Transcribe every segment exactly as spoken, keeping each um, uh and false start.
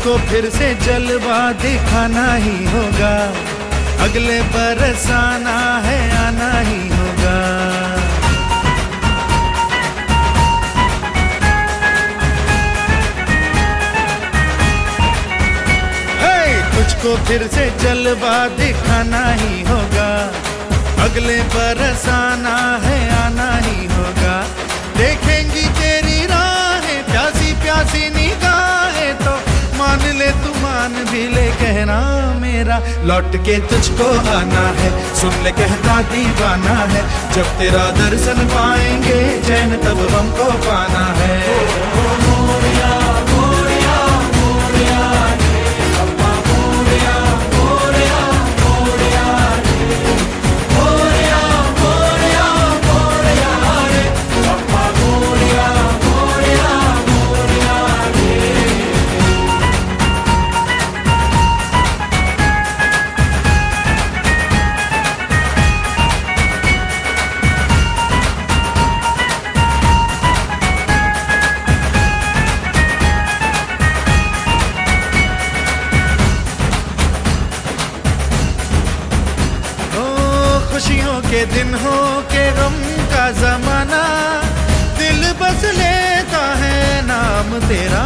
तुझको फिर से जलवा दिखाना ही होगा, अगले बरस आना है आना ही होगा। तुझको फिर से जलवा दिखाना ही होगा, अगले बरस आना है आना ही होगा। देखेंगी तेरी राहें प्यासी प्यासी निगाहें तो मान ले तू मान भी ले कहना मेरा, लौट के तुझको आना है सुन ले कहता दीवाना है। जब तेरा दर्शन पाएंगे चैन तब हमको पाना है। खुशियों के दिन हो के गम का जमाना, दिल बस लेता है नाम तेरा।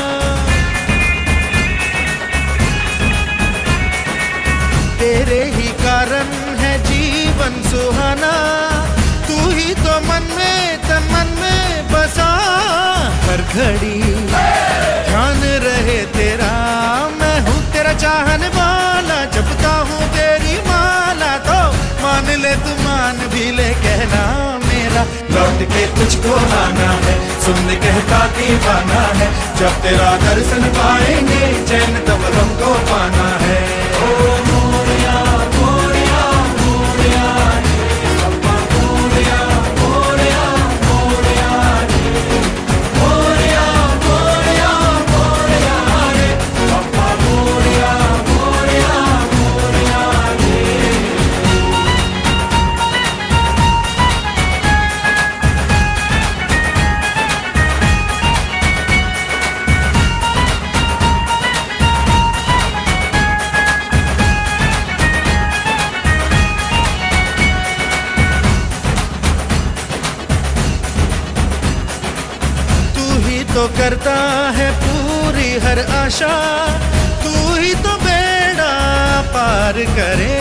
तेरे ही कारण है जीवन सुहाना, तू ही तो मन में तन मन में बसा। हर घड़ी ध्यान रहे तेरा, मैं हूँ तेरा चाहने वाला, जपता हूँ तेरी माला तो मान ले तू मान भी ले कहना मेरा। लौट के तुझको आना है सुन ले कहता दीवाना है। जब तेरा दर्शन पाएंगे चैन तब हमको पाना है। ओ मोरिया मोरिया मोरिया अप्पा मोरिया मोरिया मोरिया मोरिया मोरिया मोरिया रे अप्पा मोरिया मोरिया मोरिया रे। तो करता है पूरी हर आशा, तू ही तो बेड़ा पार करे।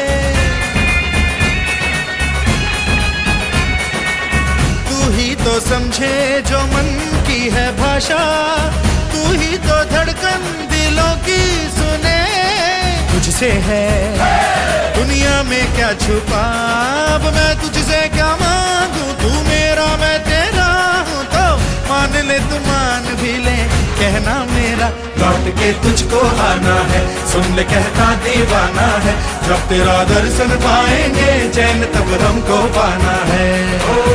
तू ही तो समझे जो मन की है भाषा, तू ही तो धड़कन दिलों की सुने। तुझसे है दुनिया में क्या छुपा, अब मैं तुझसे क्या मांगू, तू मेरा मैं तेरा हूँ तो मान ले तू मान भी ले कहना मेरा। लौट के तुझको आना है सुन ले कहता दीवाना है। जब तेरा दर्शन पाएंगे चैन तब हमको पाना है।